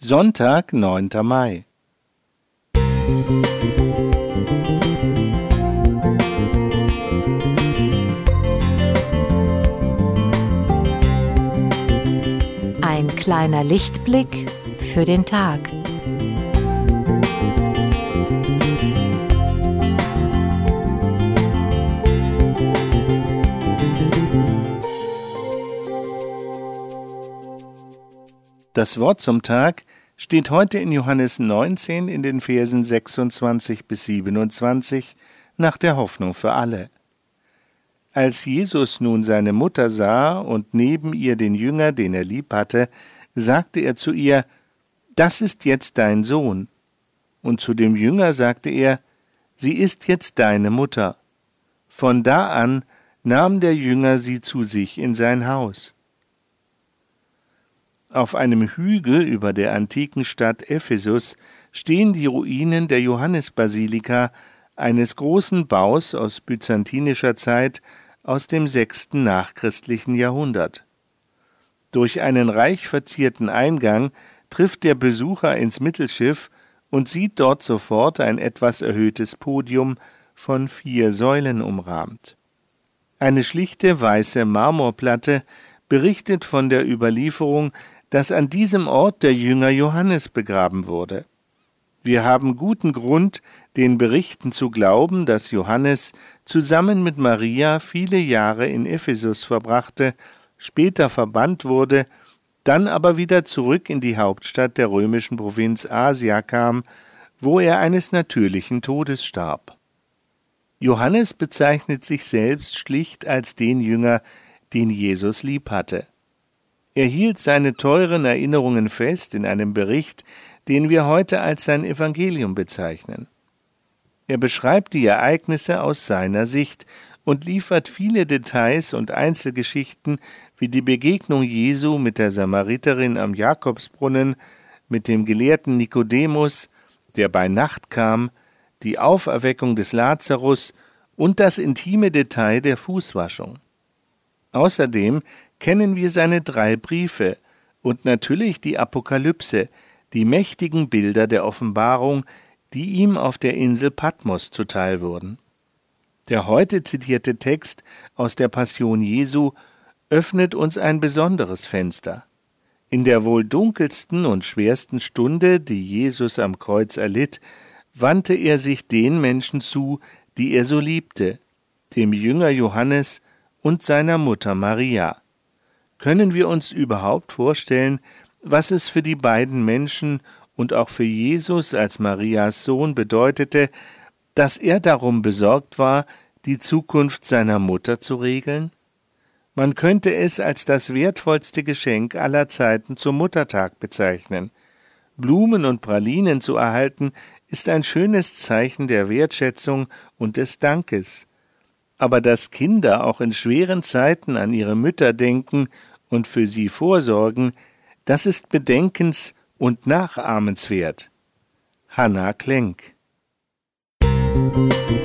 Sonntag, 9. Mai. Ein kleiner Lichtblick für den Tag. Das Wort zum Tag steht heute in Johannes 19 in den Versen 26 bis 27 nach der Hoffnung für alle. Als Jesus nun seine Mutter sah und neben ihr den Jünger, den er lieb hatte, sagte er zu ihr: »Das ist jetzt dein Sohn.« Und zu dem Jünger sagte er: »Sie ist jetzt deine Mutter.« Von da an nahm der Jünger sie zu sich in sein Haus. Auf einem Hügel über der antiken Stadt Ephesus stehen die Ruinen der Johannesbasilika, eines großen Baus aus byzantinischer Zeit aus dem 6. nachchristlichen Jahrhundert. Durch einen reich verzierten Eingang trifft der Besucher ins Mittelschiff und sieht dort sofort ein etwas erhöhtes Podium von 4 Säulen umrahmt. Eine schlichte weiße Marmorplatte berichtet von der Überlieferung, dass an diesem Ort der Jünger Johannes begraben wurde. Wir haben guten Grund, den Berichten zu glauben, dass Johannes zusammen mit Maria viele Jahre in Ephesus verbrachte, später verbannt wurde, dann aber wieder zurück in die Hauptstadt der römischen Provinz Asia kam, wo er eines natürlichen Todes starb. Johannes bezeichnet sich selbst schlicht als den Jünger, den Jesus lieb hatte. Er hielt seine teuren Erinnerungen fest in einem Bericht, den wir heute als sein Evangelium bezeichnen. Er beschreibt die Ereignisse aus seiner Sicht und liefert viele Details und Einzelgeschichten wie die Begegnung Jesu mit der Samariterin am Jakobsbrunnen, mit dem Gelehrten Nikodemus, der bei Nacht kam, die Auferweckung des Lazarus und das intime Detail der Fußwaschung. Außerdem kennen wir seine 3 Briefe und natürlich die Apokalypse, die mächtigen Bilder der Offenbarung, die ihm auf der Insel Patmos zuteil wurden. Der heute zitierte Text aus der Passion Jesu öffnet uns ein besonderes Fenster. In der wohl dunkelsten und schwersten Stunde, die Jesus am Kreuz erlitt, wandte er sich den Menschen zu, die er so liebte, dem Jünger Johannes und seiner Mutter Maria. Können wir uns überhaupt vorstellen, was es für die beiden Menschen und auch für Jesus als Marias Sohn bedeutete, dass er darum besorgt war, die Zukunft seiner Mutter zu regeln? Man könnte es als das wertvollste Geschenk aller Zeiten zum Muttertag bezeichnen. Blumen und Pralinen zu erhalten, ist ein schönes Zeichen der Wertschätzung und des Dankes. Aber dass Kinder auch in schweren Zeiten an ihre Mütter denken und für sie vorsorgen, das ist bedenkens- und nachahmenswert. Hannah Klenk.